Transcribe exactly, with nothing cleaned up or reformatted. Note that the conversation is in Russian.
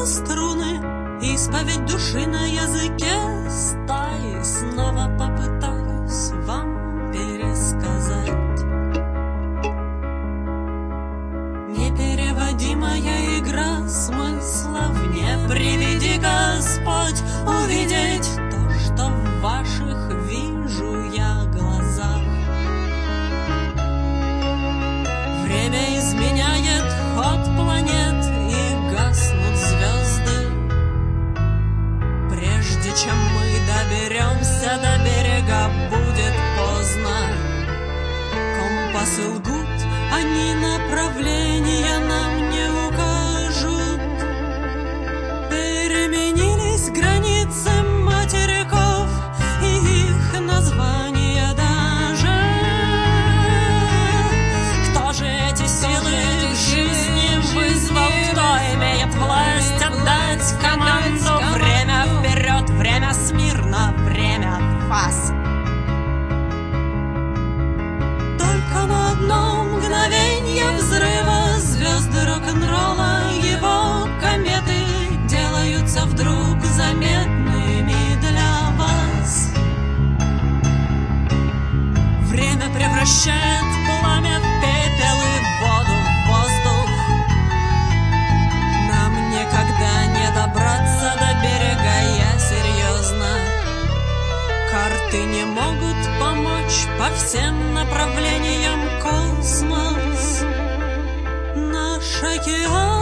струны, исповедь души на языке стаи. Снова попытаюсь вам пересказать. Непереводимая игра смыслов. Не приведи, Господь, увидеть то, что в ваших вижу я глазах. Время изменяет ход планет, и гаснут звезды. Прежде чем мы доберемся до берега, будет поздно. Компасы лгут, они направления нам не укажут. Переменились границы материков и их названия даже. Кто же эти силы в жизни вызвал? Кто имеет власть отдать команду? Время вперед, время смирно, время вас. Только на одно мгновенье взрыва звезды рок-н-ролла, его кометы делаются вдруг заметными для вас. Время превращает пламя в пепел и воду в воздух. Нам никогда не добраться до берега, я серьезно. Карты не могут помочь по всем направлениям. Космос, наш океан.